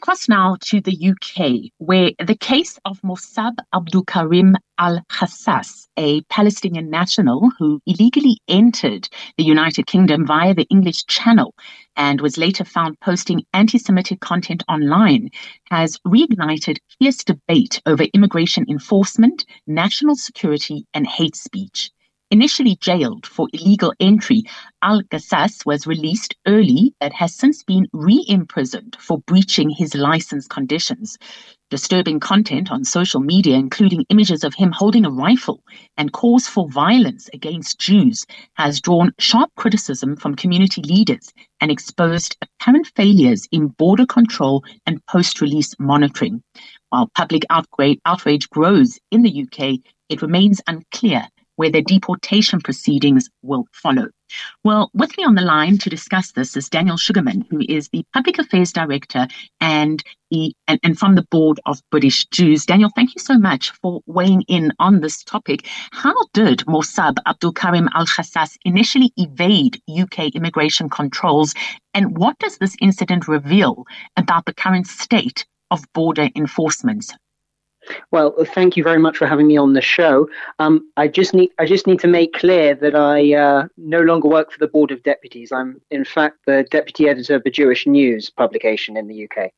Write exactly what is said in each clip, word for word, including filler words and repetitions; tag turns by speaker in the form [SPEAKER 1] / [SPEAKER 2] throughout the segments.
[SPEAKER 1] across now to the U K, where the case of Mossab Abdulkarim Al-Khassas, a Palestinian national who illegally entered the United Kingdom via the English Channel and was later found posting anti-Semitic content online, has reignited fierce debate over immigration enforcement, national security, and hate speech. Initially jailed for illegal entry, Al-Khassas was released early but has since been re-imprisoned for breaching his license conditions. Disturbing content on social media, including images of him holding a rifle and calls for violence against Jews, has drawn sharp criticism from community leaders and exposed apparent failures in border control and post-release monitoring. While public outrage, outrage grows in the U K, it remains unclear whether deportation proceedings will follow. Well, with me on the line to discuss this is Daniel Sugarman, who is the Public Affairs Director and, the, and, and from the Board of British Jews. Daniel, thank you so much for weighing in on this topic. How did Mossab Abdulkarim Al-Khassas initially evade U K immigration controls, and what does this incident reveal about the current state of border enforcement?
[SPEAKER 2] Well, thank you very much for having me on the show. Um, I just need I just need to make clear that I uh, no longer work for the Board of Deputies. I'm, in fact, the Deputy Editor of the Jewish News publication in the U K.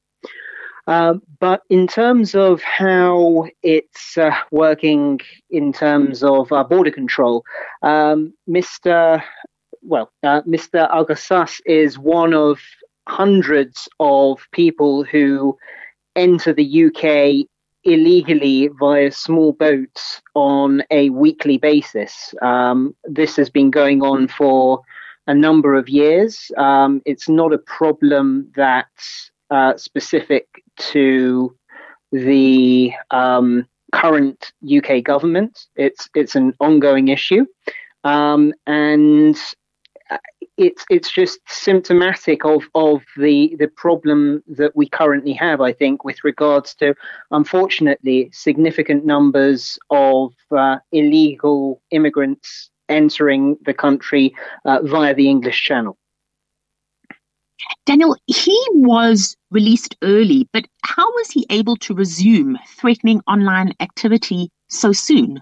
[SPEAKER 2] Uh, but in terms of how it's uh, working in terms of uh, border control, um, Mister Well, uh, Mister Al-Khassas is one of hundreds of people who enter the U K illegally via small boats on a weekly basis. Um, this has been going on for a number of years. Um, it's not a problem that's uh, specific to the um, current U K government. It's it's an ongoing issue, um, and it's it's just symptomatic of of the the problem that we currently have, I think, with regards to, unfortunately, significant numbers of uh, illegal immigrants entering the country uh, via the English Channel.
[SPEAKER 1] Daniel, he was released early, but how was he able to resume threatening online activity so soon?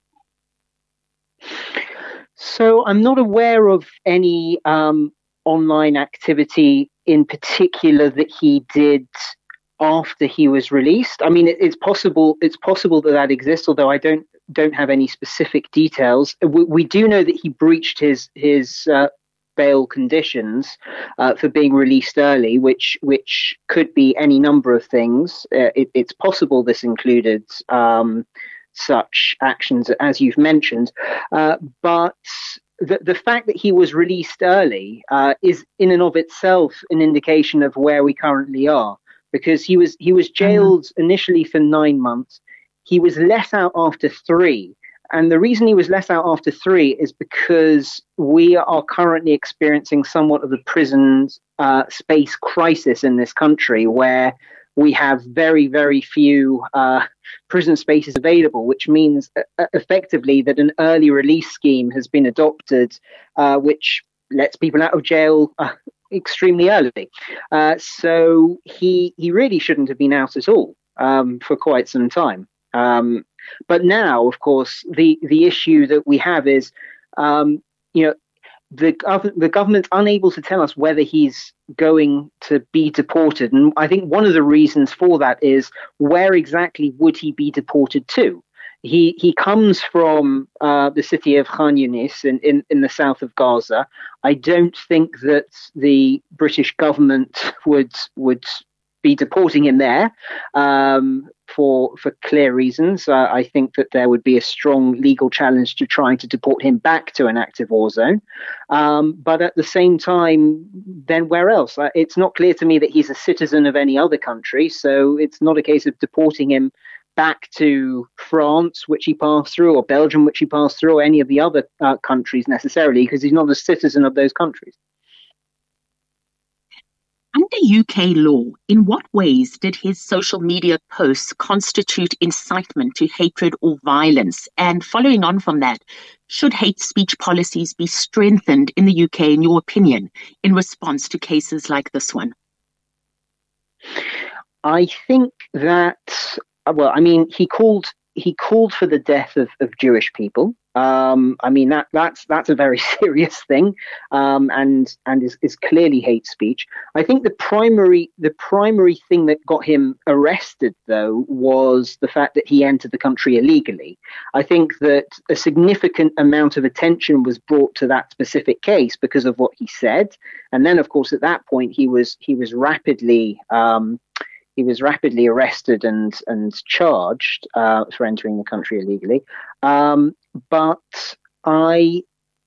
[SPEAKER 2] So I'm not aware of any um, online activity in particular that he did after he was released. I mean, it, it's possible. It's possible that that exists, although I don't don't have any specific details. We, we do know that he breached his his uh, bail conditions uh, for being released early, which which could be any number of things. Uh, it, it's possible this included Um, such actions as you've mentioned, uh, but the, the fact that he was released early uh, is in and of itself an indication of where we currently are, because he was he was jailed mm-hmm. initially for nine months. He was let out after three, and the reason he was let out after three is because we are currently experiencing somewhat of a prison uh, space crisis in this country, where we have very, very few uh, prison spaces available, which means uh, effectively that an early release scheme has been adopted, uh, which lets people out of jail uh, extremely early. Uh, so he he really shouldn't have been out at all um, for quite some time. Um, but now, of course, the, the issue that we have is, um, you know, The, gov- the government's unable to tell us whether he's going to be deported. And I think one of the reasons for that is, where exactly would he be deported to? He he comes from uh, the city of Khan Yunis in, in, in the south of Gaza. I don't think that the British government would would be deporting him there um, for for clear reasons. Uh, I think that there would be a strong legal challenge to trying to deport him back to an active war zone. Um, but at the same time, then where else? Uh, it's not clear to me that he's a citizen of any other country, so it's not a case of deporting him back to France, which he passed through, or Belgium, which he passed through, or any of the other uh, countries necessarily, because he's not a citizen of those countries.
[SPEAKER 1] Under U K law, in what ways did his social media posts constitute incitement to hatred or violence? And following on from that, should hate speech policies be strengthened in the U K, in your opinion, in response to cases like this one?
[SPEAKER 2] I think that, well, I mean, he called he called for the death of, of Jewish people. Um, I mean, that that's that's a very serious thing, um, and and is, is clearly hate speech. I think the primary the primary thing that got him arrested, though, was the fact that he entered the country illegally. I think that a significant amount of attention was brought to that specific case because of what he said, and then, of course, at that point, he was he was rapidly. Um, He was rapidly arrested and and charged uh, for entering the country illegally. Um, but I,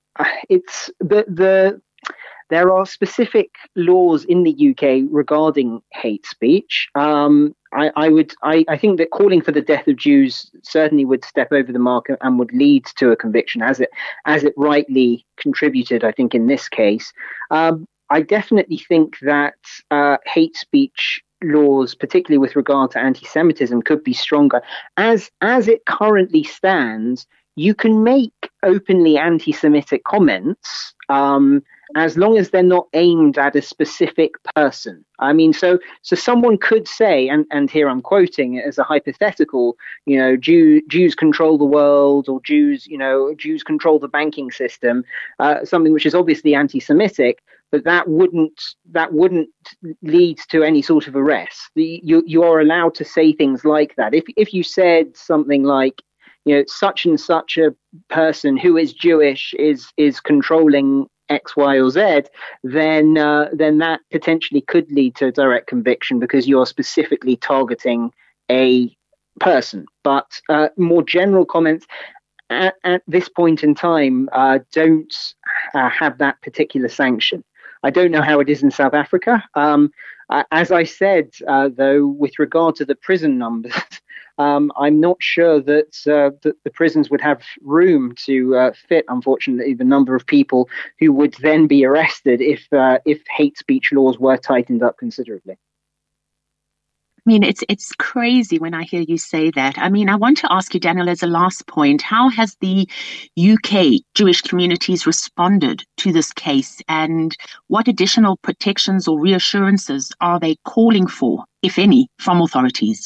[SPEAKER 2] it's the the there are specific laws in the U K regarding hate speech. Um, I, I would I, I think that calling for the death of Jews certainly would step over the mark and would lead to a conviction, as it as it rightly contributed, I think, in this case. Um, I definitely think that uh, hate speech laws, particularly with regard to anti-Semitism, could be stronger. As as it currently stands, you can make openly anti-Semitic comments um, as long as they're not aimed at a specific person. I mean, so so someone could say, and, and here I'm quoting it as a hypothetical, you know, Jew, Jews control the world, or Jews, you know, Jews control the banking system, uh, something which is obviously anti-Semitic. But that wouldn't that wouldn't lead to any sort of arrest. The, you you are allowed to say things like that. If if you said something like, you know, such and such a person who is Jewish is is controlling X, Y, or Z, then uh, then that potentially could lead to direct conviction because you are specifically targeting a person. But uh, more general comments at, at this point in time uh, don't uh, have that particular sanction. I don't know how it is in South Africa. Um, uh, as I said, uh, though, with regard to the prison numbers, um, I'm not sure that, uh, that the prisons would have room to uh, fit, unfortunately, the number of people who would then be arrested if uh, if hate speech laws were tightened up considerably.
[SPEAKER 1] I mean, it's it's crazy when I hear you say that. I mean, I want to ask you, Daniel, as a last point, how has the U K Jewish communities responded to this case, and what additional protections or reassurances are they calling for, if any, from authorities?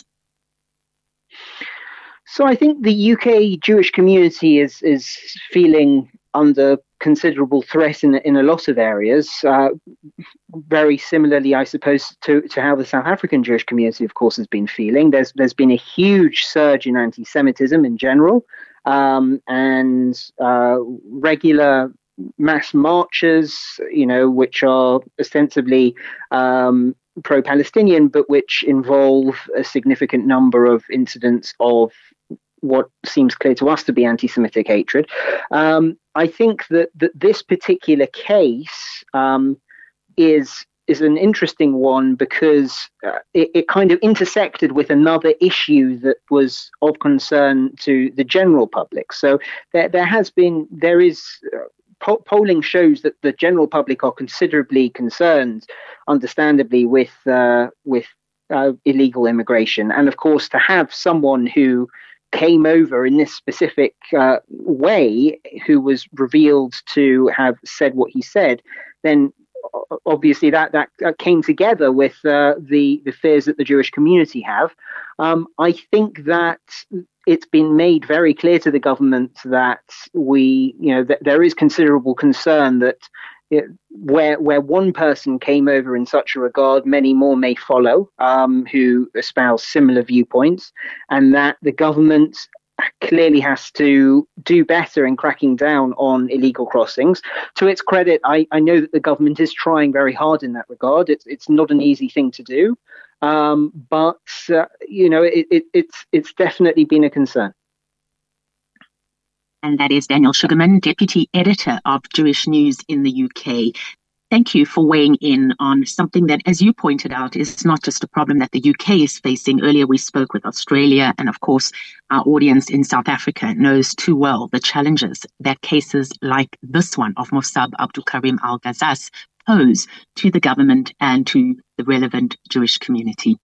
[SPEAKER 2] So I think the U K Jewish community is is feeling under considerable threat in in a lot of areas. Uh, very similarly, I suppose, to, to how the South African Jewish community, of course, has been feeling. There's there's been a huge surge in anti-Semitism in general, um, and uh, regular mass marches, you know, which are ostensibly um, pro-Palestinian, but which involve a significant number of incidents of what seems clear to us to be anti-Semitic hatred. Um, I think that, that this particular case um, is is an interesting one because uh, it, it kind of intersected with another issue that was of concern to the general public. So there there has been there is. Uh, po- polling shows that the general public are considerably concerned, understandably, with uh, with uh, illegal immigration, and of course to have someone who came over in this specific uh, way, who was revealed to have said what he said, then obviously that that came together with uh, the the fears that the Jewish community have. Um, I think that it's been made very clear to the government that we, you know, that there is considerable concern that it, where where one person came over in such a regard, many more may follow um, who espouse similar viewpoints, and that the government clearly has to do better in cracking down on illegal crossings. To its credit, I, I know that the government is trying very hard in that regard. It's it's not an easy thing to do, um, but uh, you know it, it, it's it's definitely been a concern.
[SPEAKER 1] And that is Daniel Sugarman, Deputy Editor of Jewish News in the U K. Thank you for weighing in on something that, as you pointed out, is not just a problem that the U K is facing. Earlier, we spoke with Australia, and of course, our audience in South Africa knows too well the challenges that cases like this one of Mossab Abdulkarim Al-Ghazass pose to the government and to the relevant Jewish community.